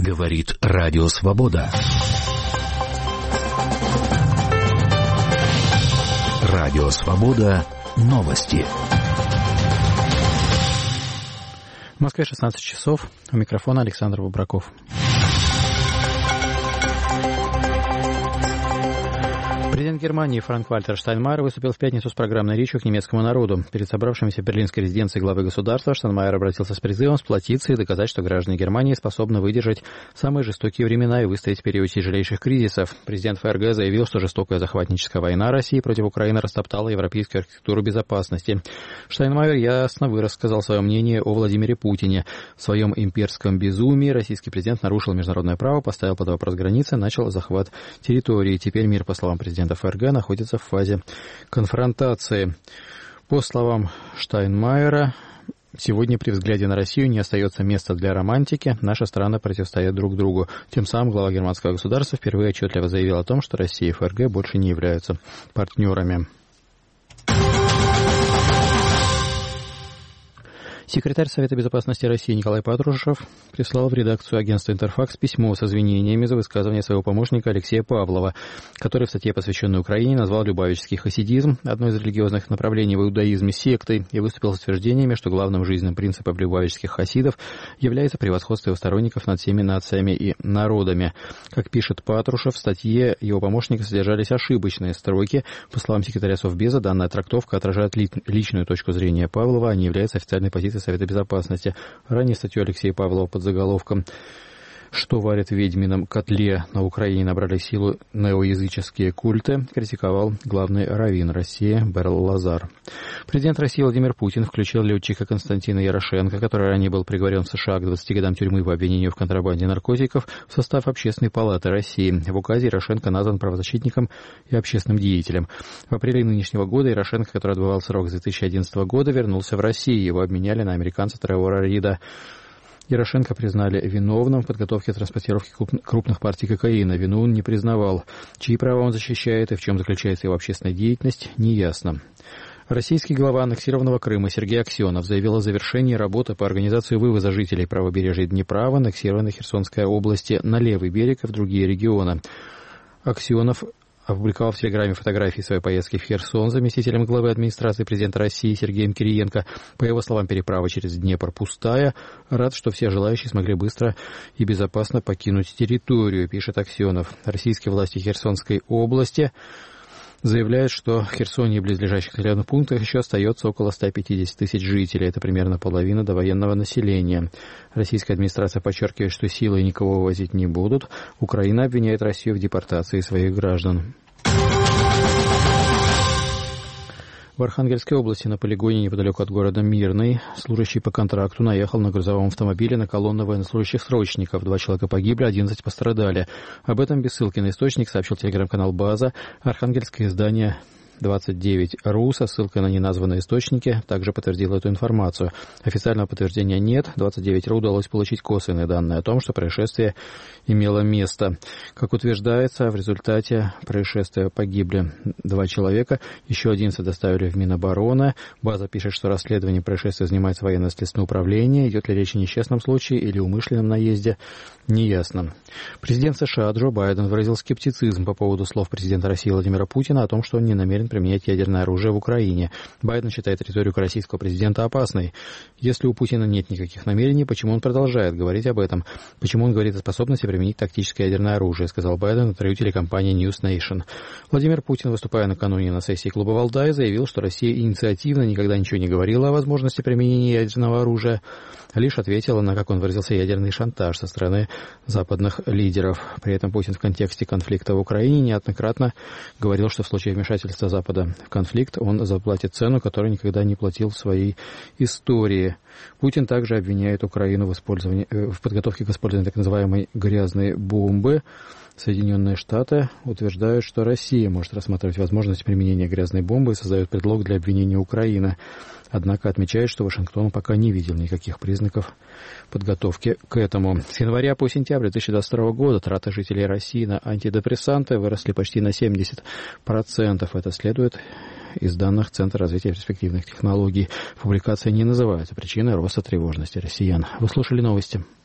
Говорит Радио Свобода. Радио Свобода. Новости. В Москве 16 часов. У микрофона Александр Бобраков. Президент Германии Франк-Вальтер Штайнмайер выступил в пятницу с программной речью к немецкому народу. Перед собравшимися в берлинской резиденции главы государства Штайнмайер обратился с призывом сплотиться и доказать, что граждане Германии способны выдержать самые жестокие времена и выстоять в период тяжелейших кризисов. Президент ФРГ заявил, что жестокая захватническая война России против Украины растоптала европейскую архитектуру безопасности. Штайнмайер ясно высказал свое мнение о Владимире Путине. В своем имперском безумии российский президент нарушил международное право, поставил под вопрос границы, начал захват территории. Теперь мир, по словам президента ФРГ, находится в фазе конфронтации. По словам Штайнмайера, сегодня при взгляде на Россию не остается места для романтики. Наши страны противостоят друг другу. Тем самым глава германского государства впервые отчетливо заявил о том, что Россия и ФРГ больше не являются партнерами. Секретарь Совета безопасности России Николай Патрушев прислал в редакцию агентства «Интерфакс» письмо с извинениями за высказывание своего помощника Алексея Павлова, который в статье, посвященной Украине, назвал любавический хасидизм, одно из религиозных направлений в иудаизме, сектой, и выступил с утверждениями, что главным жизненным принципом любавических хасидов является превосходство его сторонников над всеми нациями и народами. Как пишет Патрушев, в статье его помощника содержались ошибочные строки. По словам секретаря Совбеза, данная трактовка отражает личную точку зрения Павлова, а не является официальной позицией Совета безопасности. Ранее статью Алексея Павлова под заголовком «Что варят в ведьмином котле на Украине набрали силу неоязыческие культы» критиковал главный раввин России Берл Лазар. Президент России Владимир Путин включил летчика Константина Ярошенко, который ранее был приговорен в США к 20 годам тюрьмы по обвинению в контрабанде наркотиков, в состав Общественной палаты России. В указе Ярошенко назван правозащитником и общественным деятелем. В апреле нынешнего года Ярошенко, который отбывал срок с 2011 года, вернулся в Россию. Его обменяли на американца Тревора Рида. Ярошенко признали виновным в подготовке и транспортировке крупных партий кокаина. Вину он не признавал. Чьи права он защищает и в чем заключается его общественная деятельность, неясно. Российский глава аннексированного Крыма Сергей Аксенов заявил о завершении работы по организации вывоза жителей правобережья Днепра в аннексированной Херсонской области на левый берег и в другие регионы. Аксенов опубликовал в Телеграме фотографии своей поездки в Херсон заместителем главы администрации президента России Сергеем Кириенко. По его словам, переправа через Днепр пустая. Рад, что все желающие смогли быстро и безопасно покинуть территорию, пишет Аксенов. Российские власти Херсонской области заявляют, что в Херсоне и близлежащих населенных пунктах еще остается около 150 тысяч жителей. Это примерно половина довоенного населения. Российская администрация подчеркивает, что силой никого вывозить не будут. Украина обвиняет Россию в депортации своих граждан. В Архангельской области на полигоне неподалеку от города Мирный служащий по контракту наехал на грузовом автомобиле на колонну военнослужащих-срочников. 2 человека погибли, 11 пострадали. Об этом без ссылки на источник сообщил телеграм-канал «База». Архангельское издание 29.ru со ссылкой на неназванные источники также подтвердила эту информацию. Официального подтверждения нет. 29.ru удалось получить косвенные данные о том, что происшествие имело место. Как утверждается, в результате происшествия погибли 2 человека, еще 11 доставили в Минобороны. База пишет, что расследование происшествия занимается военно-следственное управление. Идет ли речь о несчастном случае или умышленном наезде, неясно. Президент США Джо Байден выразил скептицизм по поводу слов президента России Владимира Путина о том, что он не намерен применять ядерное оружие в Украине. Байден считает риторику российского президента опасной. Если у Путина нет никаких намерений, почему он продолжает говорить об этом? Почему он говорит о способности применить тактическое ядерное оружие, сказал Байден в интервью телекомпании News Nation. Владимир Путин, выступая накануне на сессии клуба «Валдай», заявил, что Россия инициативно никогда ничего не говорила о возможности применения ядерного оружия, а лишь ответила на, как он выразился, ядерный шантаж со стороны западных лидеров. При этом Путин в контексте конфликта в Украине неоднократно говорил, что в случае вмешательства Запада в конфликт он заплатит цену, которую никогда не платил в своей истории. Путин также обвиняет Украину в подготовке к использованию так называемой «грязной бомбы». Соединенные Штаты утверждают, что Россия может рассматривать возможность применения грязной бомбы и создает предлог для обвинения Украины. Однако отмечает, что Вашингтон пока не видел никаких признаков подготовки к этому. С января по сентябрь 2022 года траты жителей России на антидепрессанты выросли почти на 70%. Это следует из данных Центра развития перспективных технологий. Публикация не называется причиной роста тревожности россиян. Вы слушали новости.